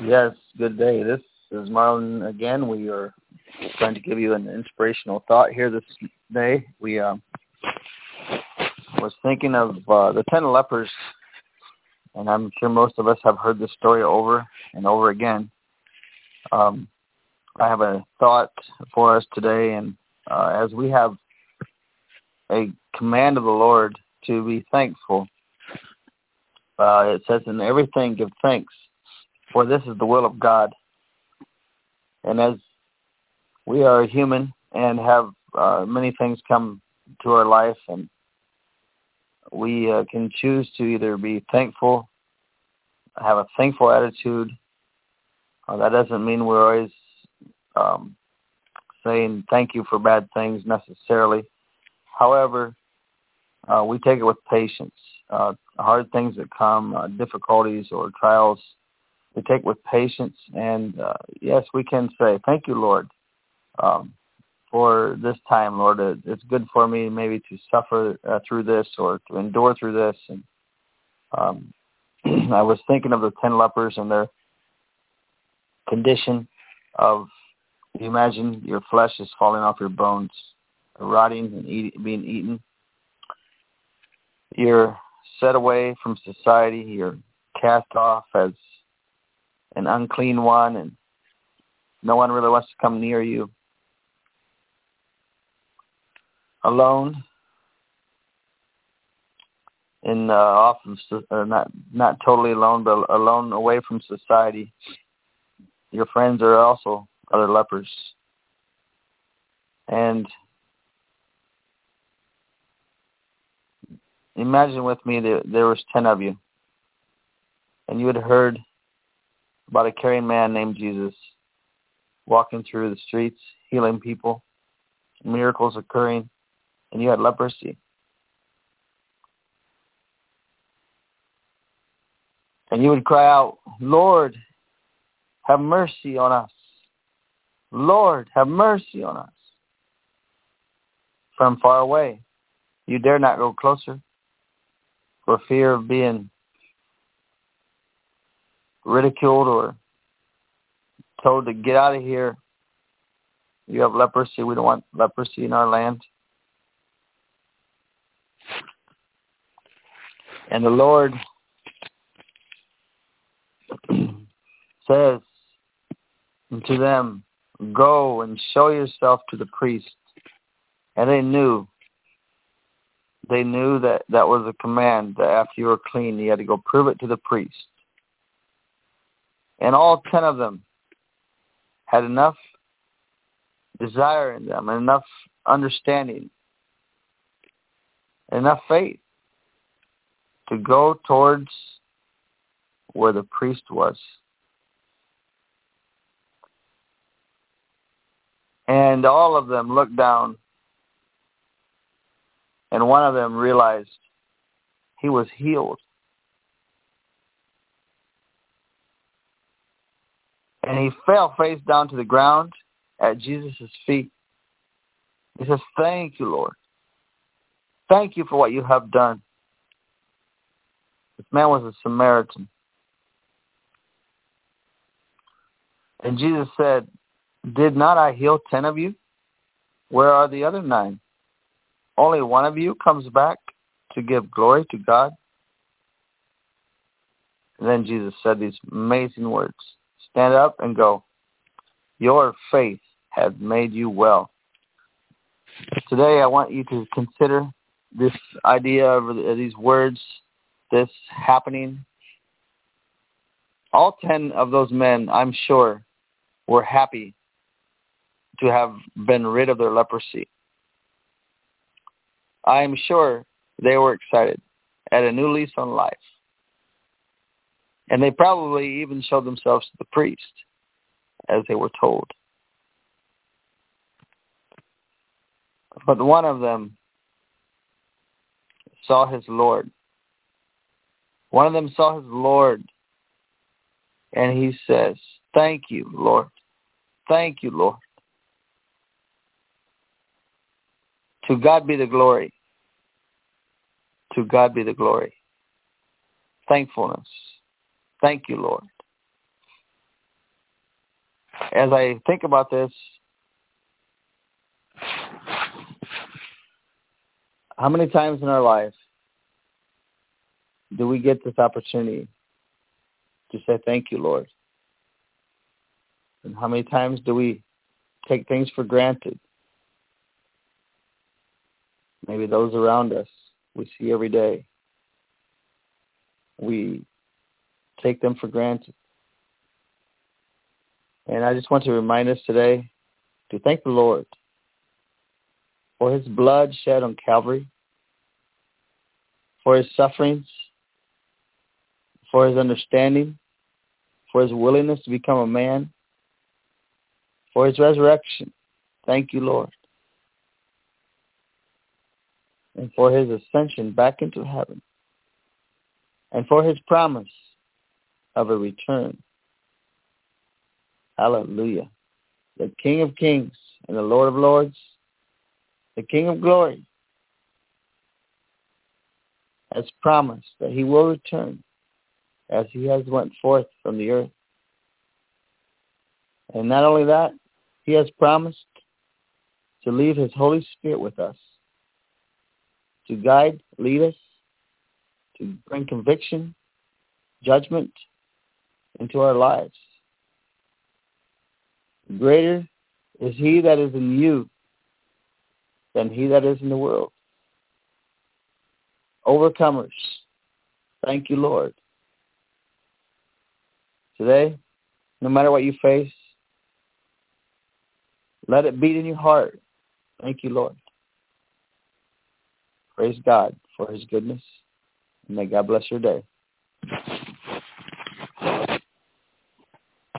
Yes, good day. This is Marlon again. We are trying to give you an inspirational thought here this day. We was thinking of the 10 lepers, and I'm sure most of us have heard this story over and over again. I have a thought for us today, and as we have a command of the Lord to be thankful, it says, in everything give thanks, for this is the will of God. And as we are human and have many things come to our life, and we can choose to either be thankful, have a thankful attitude. That doesn't mean we're always saying thank you for bad things necessarily. However, we take it with patience. Hard things that come, difficulties or trials, we take with patience. And yes, we can say, thank you, Lord, for this time, Lord. It's good for me maybe to suffer through this or to endure through this. And I was thinking of the 10 lepers and their condition of, you imagine your flesh is falling off your bones, rotting and being eaten. You're set away from society. You're cast off as an unclean one, and no one really wants to come near you. Alone, in often not totally alone, but alone away from society. Your friends are also other lepers, and imagine with me that there was 10 of you, and you had heard about a caring man named Jesus walking through the streets, healing people, miracles occurring, and you had leprosy. And you would cry out, Lord, have mercy on us. Lord, have mercy on us. From far away, you dare not go closer for fear of being ridiculed or told to get out of here. You have leprosy. We don't want leprosy in our land. And the Lord says to them, go and show yourself to the priest. And they knew that that was a command, that after you were clean, you had to go prove it to the priest. And all 10 of them had enough desire in them, and enough understanding, enough faith to go towards where the priest was. And all of them looked down, and one of them realized he was healed. And he fell face down to the ground at Jesus' feet. He says, thank you, Lord. Thank you for what you have done. This man was a Samaritan. And Jesus said, did not I heal 10 of you? Where are the other 9? Only one of you comes back to give glory to God. And then Jesus said these amazing words. Stand up and go. Your faith has made you well. Today I want you to consider this idea of these words, this happening. All 10 of those men, I'm sure, were happy to have been rid of their leprosy. I am sure they were excited at a new lease on life. And they probably even showed themselves to the priest, as they were told. But one of them saw his Lord. One of them saw his Lord, and he says, thank you, Lord. Thank you, Lord. To God be the glory. To God be the glory. Thankfulness. Thank you, Lord. as I think about this, how many times in our life do we get this opportunity to say, thank you, Lord? And how many times do we take things for granted? Maybe those around us we see every day, we take them for granted. And I just want to remind us today to thank the Lord for his blood shed on Calvary, for his sufferings, for his understanding, for his willingness to become a man, for his resurrection. Thank you, Lord. And for his ascension back into heaven. And for his promise of a return. Hallelujah. The King of Kings and the Lord of Lords, the King of Glory, has promised that he will return as he has went forth from the earth. And not only that, he has promised to leave his Holy Spirit with us, to guide, lead us, to bring conviction, judgment into our lives. Greater is he that is in you than he that is in the world. Overcomers. Thank you, Lord. Today, no matter what you face, let it beat in your heart. Thank you, Lord. Praise God for his goodness. And may God bless your day.